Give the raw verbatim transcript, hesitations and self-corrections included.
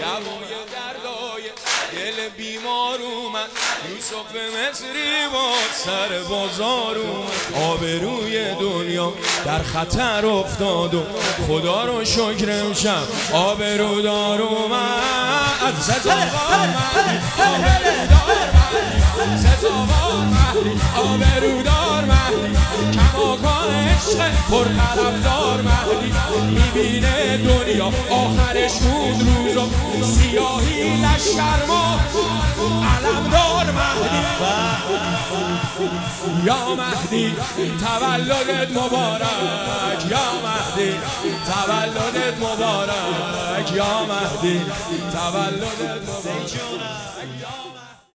دوای دردای دل بیمار اومد، یوسف مصری با سر بازار اومد. آبروی دنیا در خطر افتاد و خدا رو شکر امشب آبرودار اومد. سزاوار مهدی آبرودار مهدی، سزاوار مهدی آبرودار مهدی، کماکان عشق پرطرفدار مهدی. میبینه دنیا آخرش بود روزا، سیاهی لشکر ما علمدار مهدی. یا مهدی تولدت مبارک، یا مهدی تولدت مبارک، یا مهدی تولدت مبارک.